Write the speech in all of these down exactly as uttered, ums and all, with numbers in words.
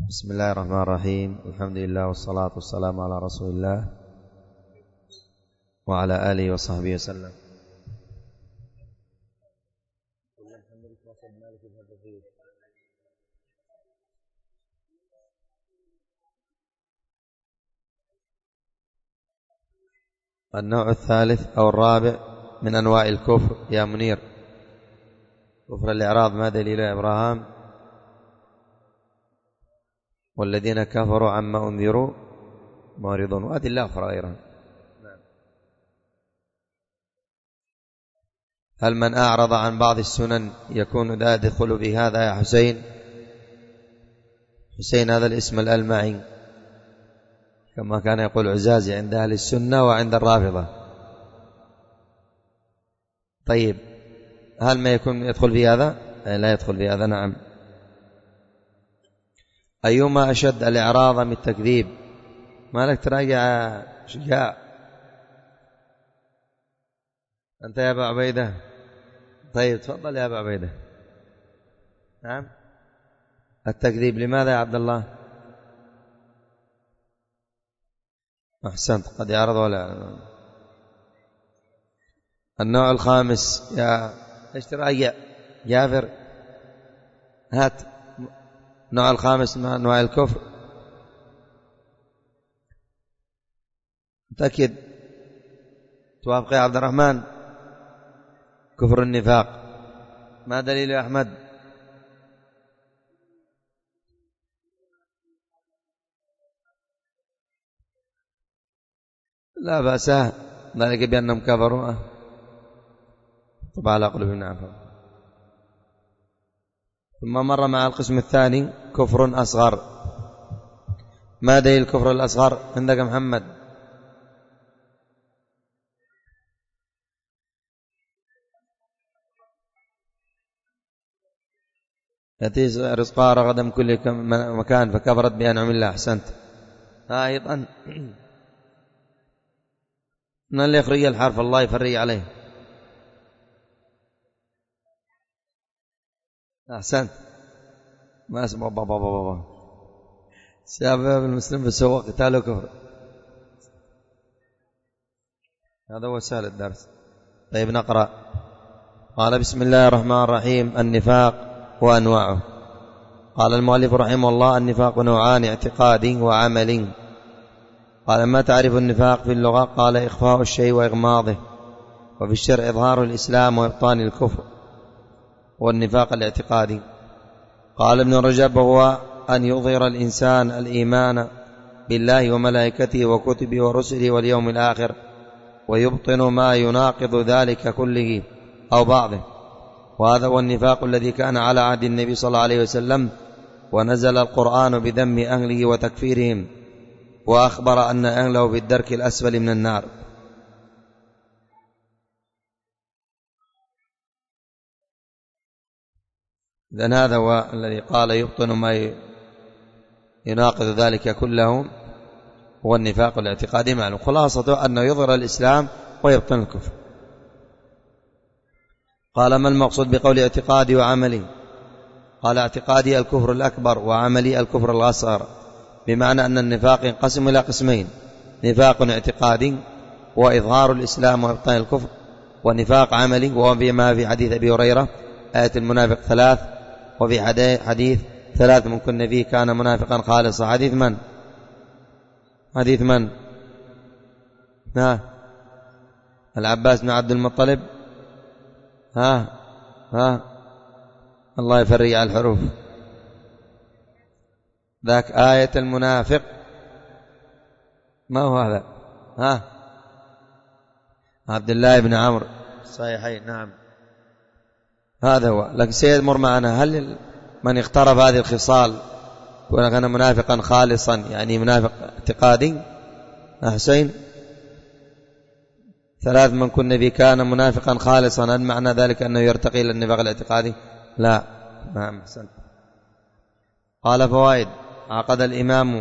بسم الله الرحمن الرحيم. الحمد لله والصلاة والسلام على رسول الله وعلى آله وصحبه وسلم. النوع الثالث أو الرابع من أنواع الكفر يا منير، كفر الإعراض. ما دليل يا إبراهيم؟ والذين كفروا عما أنذروا معرضون، وأدلة أخرى غيرها. هل من أعرض عن بعض السنن يكون ذا يدخل بهذا يا حسين؟ حسين هذا الاسم الألمعي كما كان يقول عزازي عند أهل السنة وعند الرافضة. طيب هل ما يكون يدخل في هذا؟ لا يدخل في هذا. نعم. أيما أشد الإعراض من التكذيب؟ ما لك تراجع شجاع أنت يا أبا عبيدة. طيب تفضل يا أبا عبيدة. نعم. التكذيب لماذا يا عبد الله؟ أحسنت، قد يعرض ولا. النوع الخامس يا ايش تراجع جابر، هات النوع الخامس من أنواع الكفر. متأكد؟ توافق يا عبد الرحمن؟ كفر النفاق. ما دليل يا أحمد؟ لا بأس ذلك بأنهم كفروا طبعا على قلوبهم. نعم. ثم مر مع القسم الثاني كفر أصغر. ما دليل الكفر الأصغر عندك محمد؟ يأتي رزقها رغدا من كل مكان فكفرت بأنعم الله. أحسنت. ها أيضا من اللي يخرج الحرف الله يفرج عليه. أحسنت. ما اسمه بابا بابا بابا شباب المسلم في السوق قتال كفر. هذا هو سهل الدرس. طيب نقرأ. قال بسم الله الرحمن الرحيم. النفاق وأنواعه. قال المؤلف رحمه الله: النفاق نوعان، اعتقادي وعملي. قال: ما تعرف النفاق في اللغة؟ قال: إخفاء الشيء وإغماضه، وفي الشرع إظهار الإسلام وإبطان الكفر، والنفاق الاعتقادي. قال ابن رجب: هو أن يظهر الإنسان الإيمان بالله وملائكته وكتبه ورسله واليوم الآخر، ويبطن ما يناقض ذلك كله أو بعضه. وهذا هو النفاق الذي كان على عهد النبي صلى الله عليه وسلم، ونزل القرآن بذم أهله وتكفيرهم، وأخبر أن أهله في الدرك الأسفل من النار. إذن هذا هو الذي قال يبطن ما يناقض ذلك كله، هو النفاق الاعتقادي. معلوم خلاصته أنه يظهر الإسلام ويبطن الكفر. قال: ما المقصود بقول اعتقادي وعملي؟ قال: اعتقادي الكفر الأكبر، وعملي الكفر الأصغر، بمعنى أن النفاق ينقسم إلى قسمين: نفاق اعتقادي وإظهار الإسلام وإبطان الكفر، ونفاق عملي وهو بما في حديث أبي هريرة: آية المنافق ثلاث، وفي حديث ثلاث من كن فيه كان منافقا خالصا. حديث من؟ حديث من؟ ها العباس بن عبد المطلب. ها ها الله يفرج على الحروف. ذاك آية المنافق. ما هو هذا؟ ها عبد الله بن عمرو صحيحين. نعم هذا هو. لكن سيمر معنا هل من اقترب هذه الخصال كان منافقا خالصا، يعني منافق اعتقادي؟ حسين ثلاث من كن فيه كان منافقا خالصا، هل معنى ذلك أنه يرتقي إلى النفاق الاعتقادي؟ لا. نعم حسن. قال: فوائد. عقد الإمام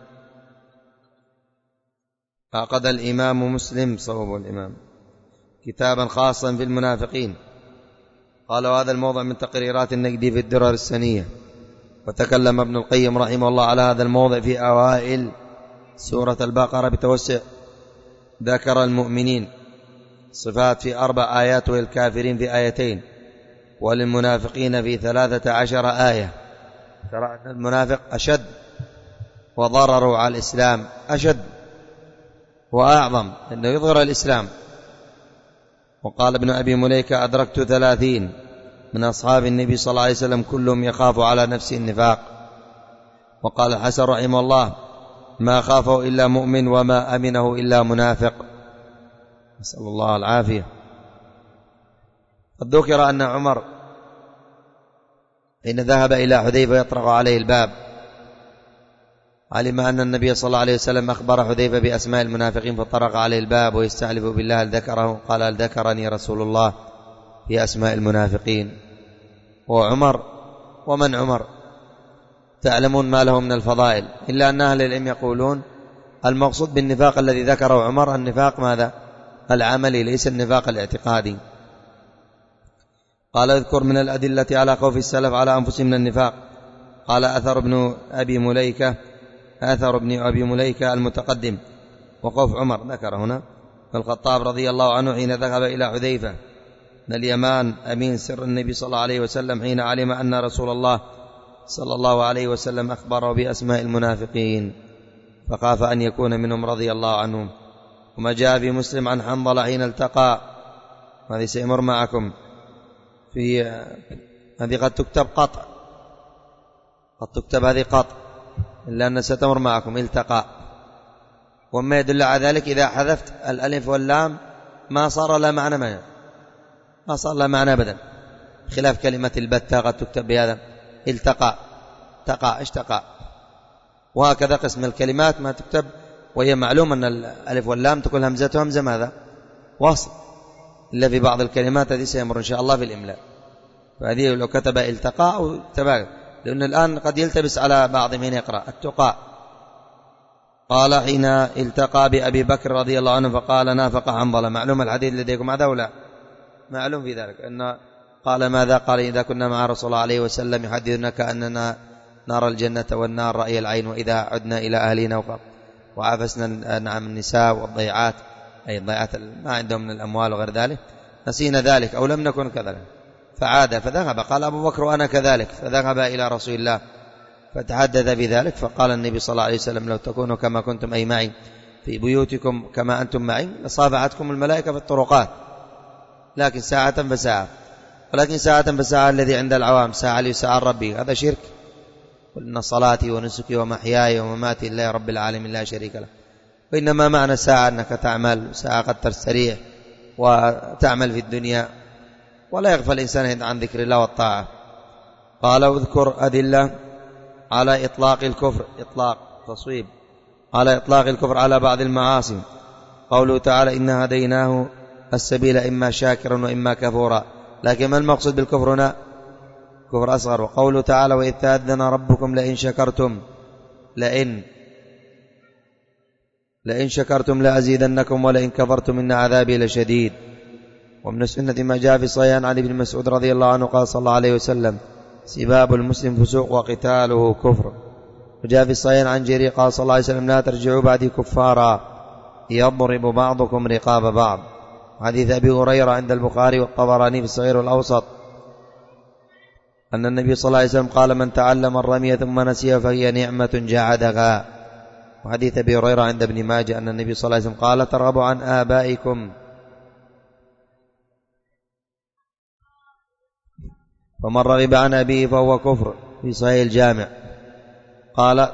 عقد الإمام مسلم صوب الإمام كتابا خاصا في المنافقين. قال: وهذا الموضع من تقريرات النقدي في الدرر السنية. وتكلم ابن القيم رحمه الله على هذا الموضع في أوائل سورة البقرة بتوسع. ذكر المؤمنين صفات في أربع آيات والكافرين في آيتين، وللمنافقين في ثلاثة عشر آية. ترى أن المنافق أشد وضرره على الإسلام أشد وأعظم أنه يظهر الإسلام. وقال ابن أبي مليكة: أدركت ثلاثين من أصحاب النبي صلى الله عليه وسلم كلهم يخاف على نفسه النفاق. وقال الحسن رحمه الله: ما خافه إلا مؤمن وما أمنه إلا منافق. نسأل الله العافية. قد ذكر أن عمر حين ذهب إلى حذيفة يطرق عليه الباب علم أن النبي صلى الله عليه وسلم أخبر حذيفة بأسماء المنافقين، فطرق عليه الباب ويستحلف بالله هل ذكره؟ قال: هل ذكرني رسول الله في أسماء المنافقين؟ وعمر ومن عمر تعلمون ما له من الفضائل، إلا أن أهل العلم يقولون المقصود بالنفاق الذي ذكره عمر النفاق ماذا؟ العملي، ليس النفاق الاعتقادي. قال: اذكر من الأدلة على خوف السلف على أنفسهم من النفاق. قال: أثر ابن أبي مليكة أثر ابن أبي مليكة المتقدم. وخوف عمر ذكر هنا الخطاب رضي الله عنه حين ذهب إلى حذيفة من اليمان أمين سر النبي صلى الله عليه وسلم حين علم أن رسول الله صلى الله عليه وسلم أخبره بأسماء المنافقين، فخاف أن يكون منهم رضي الله عنهم. وما جاء في مسلم عن حنظلة حين التقى، هذه سيمر معكم في هذه قد تكتب قطع، قد تكتب هذه قطع، إلا أن ستمر معكم التقى. وما يدل على ذلك إذا حذفت الألف واللام ما صار لا معنى منه، ما صار لا معنى أبدا، خلاف كلمة البتة قد تكتب بهذا التقى، تقى اشتقى. وهكذا قسم الكلمات ما تكتب وهي معلوم أن الألف واللام تكون همزته همزة ماذا؟ وصل، إلا في بعض الكلمات هذه سيمر إن شاء الله في الإملاء. فهذه لو كتب التقى أو تباغ، لأن الآن قد يلتبس على بعض من يقرأ التقى. قال: حين التقى بأبي بكر رضي الله عنه فقال: نافق حنظلة. معلوم الحديث لديكم هذا ولا معلوم في ذلك؟ أن قال: ماذا؟ قال: إذا كنا مع رسول الله عليه وسلم يحدثنا كأننا نرى الجنة والنار رأي العين، وإذا عدنا إلى أهلنا وعافسنا نعم النساء والضيعات، أي الضيعات ما عندهم من الأموال وغير ذلك، نسينا ذلك أو لم نكن كذلك. فعاد فذهب، قال أبو بكر: وأنا كذلك. فذهب إلى رسول الله فتحدث بذلك، فقال النبي صلى الله عليه وسلم: لو تكونوا كما كنتم أي معي في بيوتكم كما أنتم معي لصافحتكم الملائكة في الطرقات، لكن ساعة فساعة، ولكن ساعة فساعة الذي عند العوام ساعة ليساعة ربي، هذا شرك. قل إن صلاتي ونسكي ومحياي ومماتي لله رب العالمين لا شريك له. وإنما معنى ساعة أنك تعمل ساعة قد تستريح وتعمل في الدنيا، ولا يغفل الإنسان عن ذكر الله والطاعة. قال: اذكر أدلة على إطلاق الكفر، إطلاق تصويب، على إطلاق الكفر على بعض المعاصي. قوله تعالى: إنا هديناه السبيل إما شاكرا وإما كفورا. لكن ما المقصود بالكفر هنا؟ كفر أصغر. وقوله تعالى: وإذ تأذن ربكم لئن شكرتم لئن لئن شكرتم لأزيدنكم ولئن كفرتم إن عذابي لشديد. ومن السنة ما جاء في صحيح عن ابن مسعود رضي الله عنه قال صلى الله عليه وسلم: سباب المسلم فسوق وقتاله كفر. وجاء في الصحيح عن جرير قال صلى الله عليه وسلم: لا ترجعوا بعدي كفارا يضرب بعضكم رقاب بعض. حديث أبي هريرة عند البخاري والطبراني في الصغير والأوسط أن النبي صلى الله عليه وسلم قال: من تعلم الرمي ثم نسيه فهي نعمة جعدها. وحديث أبي هريرة عند ابن ماجه أن النبي صلى الله عليه وسلم قال: ترغبوا عن آبائكم فمن رغب عن أبيه فهو كفر، في صحيح الجامع. قال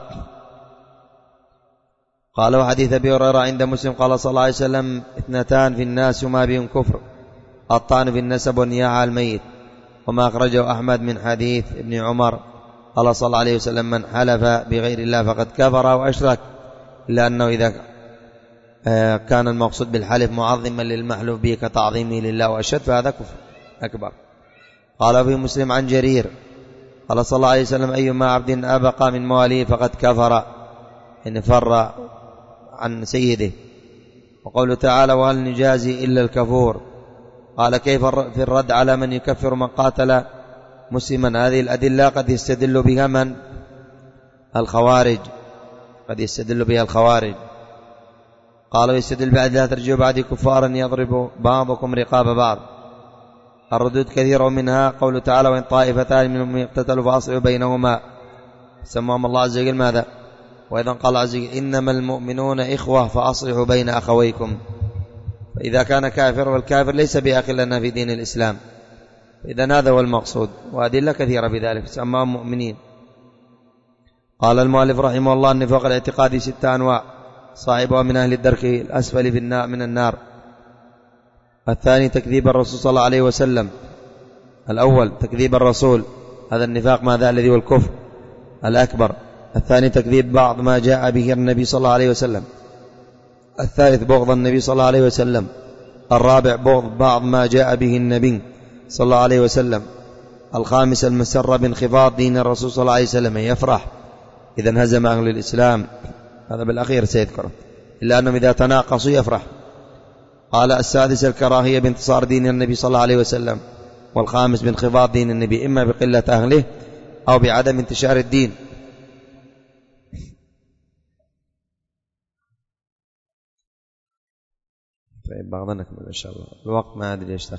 قال وحديث أبي هريرة عند مسلم قال صلى الله عليه وسلم: اثنتان في الناس وما بهم كفر، الطعن في النسب والنياحة على الميت. وما أخرجه أحمد من حديث ابن عمر قال صلى الله عليه وسلم: من حلف بغير الله فقد كفر وأشرك، إلا أنه إذا كان المقصود بالحلف معظما للمحلوف به كتعظيمه لله وأشد فهذا كفر أكبر. قال في مسلم عن جرير قال صلى الله عليه وسلم: أيما عبد أبقى من مواليه فقد كفر، إن فر عن سيده. وقوله تعالى: وهل نجازي إلا الكفور. قال: كيف في الرد على من يكفر من قاتل مسلما. هذه الأدلة قد يستدل بها من؟ الخوارج، قد يستدل بها الخوارج. قالوا يستدل بعد لا ترجعوا بعد كفارا يضرب بعضكم رقاب بعض. الردود كثيرة، منها قوله تعالى وإن طائفتان منهم يقتتلوا فأصلحوا بينهما، سماهم الله عز وجل ماذا؟ وإذا قال عز وجل إنما المؤمنون إخوة فأصلحوا بين أخويكم. فإذا كان كافر والكافر ليس بأخ لنا في دين الإسلام، إذن هذا هو المقصود، وأدلة كثيرة بذلك، سماهم مؤمنين. قال المؤلف رحمه الله النفاق الاعتقادي ستة أنواع، صاحبها من أهل الدرك الأسفل في النار من النار. الثاني تكذيب الرسول صلى الله عليه وسلم. الأول تكذيب الرسول، هذا النفاق ماذا؟ الذي هو الكفر الأكبر. الثاني تكذيب بعض ما جاء به النبي صلى الله عليه وسلم. الثالث بغض النبي صلى الله عليه وسلم. الرابع بغض بعض ما جاء به النبي صلى الله عليه وسلم. الخامس المسر بانخفاض دين الرسول صلى الله عليه وسلم، يفرح إذا انهزم أهل الإسلام، هذا بالأخير سيذكره، إلا أنهم إذا تناقصوا يفرح. قال السادس الكراهية بانتصار دين النبي صلى الله عليه وسلم. والخامس بانخفاض دين النبي، إما بقلة أهله أو بعدم انتشار الدين. طيب بعضنا نكمل إن شاء الله، الوقت ما أدري إيش